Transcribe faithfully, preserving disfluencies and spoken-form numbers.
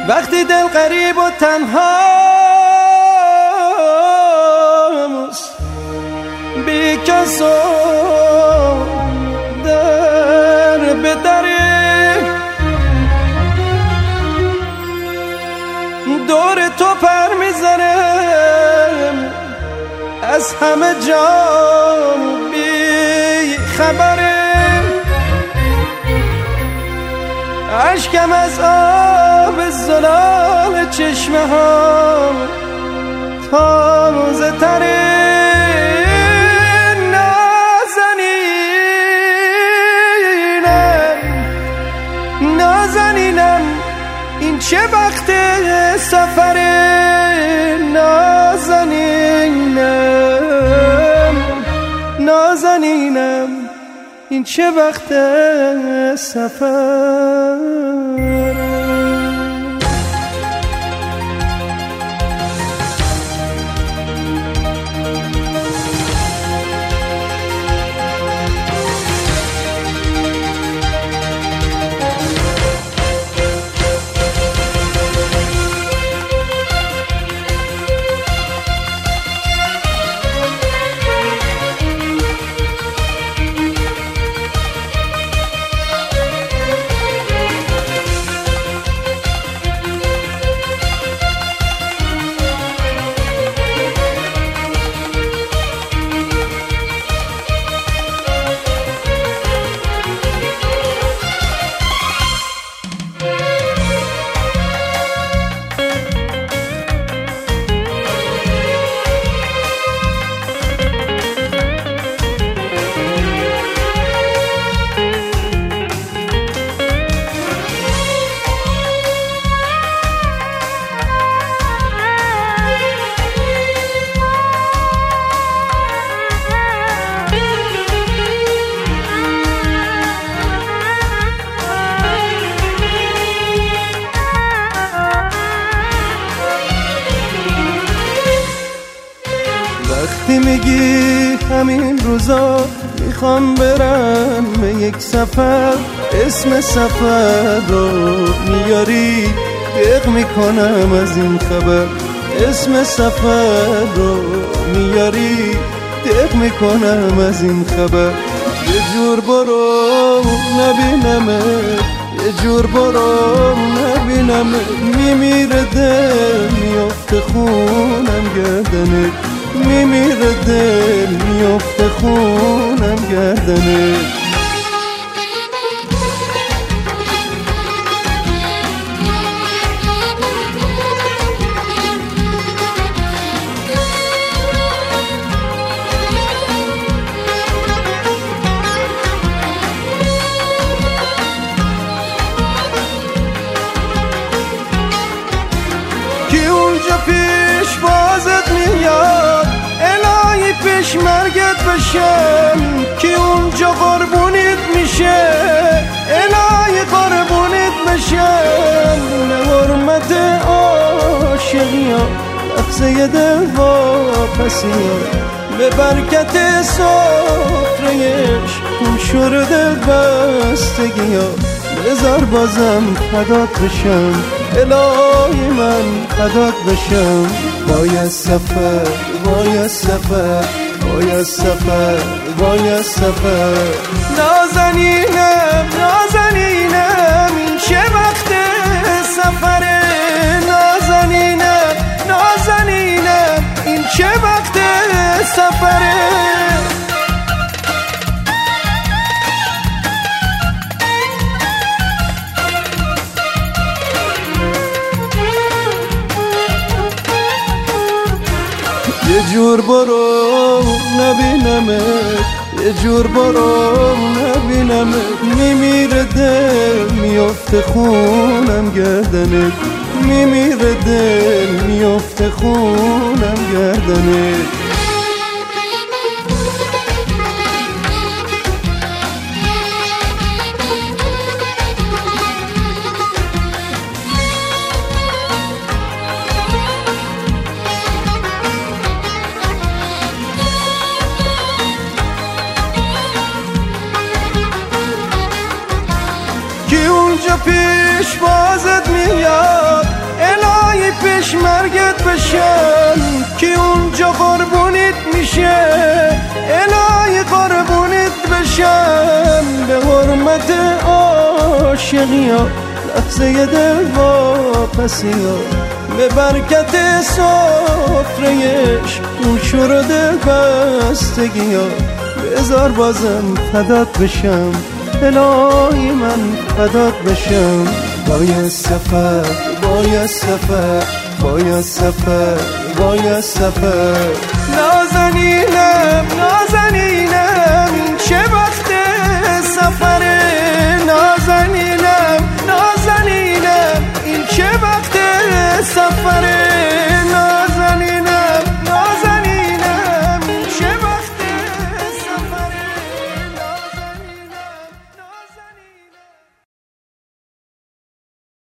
وقتی دل غریب و تنهاست بی کس و در به دره دور تو پر میزنم از همه جام بی خبره اشکم از آب زلال چشمه ها تازه تره نازنینم نازنینم این چه وقت سفره نازنینم نازنینم این چه وقت سفر وقتی میگی همین روزا میخوام برم به یک سفر اسم سفر رو میاری دق میکنم از این خبر اسم سفر رو میاری دق میکنم از این خبر یه جور برو نبینمه یه جور برو نبینمه میمیره دل میافته خونم گردنه میمیره دل میافته خونم گردنه کی اونجا پیش بازت میاد الهی پیش مرگت بشم کی اونجا قربونیت میشه الهی قربونیت بشم به حرمت عاشقی ها لحظه دل واپسی ها به برکت سفرهش اون شور دل بستگی ها بذار بازم فدات بشم الهی من فدات بشم باید سفر باید سفر باید سفر باید سفر نازنینم نازنینم این چه وقت سفره نازنینم نازنینم این چه وقت سفره یه جور برو نبینمه یه جور برو نبینمه میمیره دل میافته خونم گردنه میمیره دل میافته خونم گردنه کی اونجا پیش بازت میاد الهی پیش مرگت بشم که اونجا قربونیت میشه الهی قربونیت بشم به حرمت عاشقی ها لحظه دل واپسی ها به برکت سفرهش اون شرده بستگی ها بذار بازم فدات بشم الهی من فدات بشم باید سفر باید سفر باید سفر باید سفر نازنینم نازنینم این چه وقت سفره نازنینم نازنینم این چه وقت سفره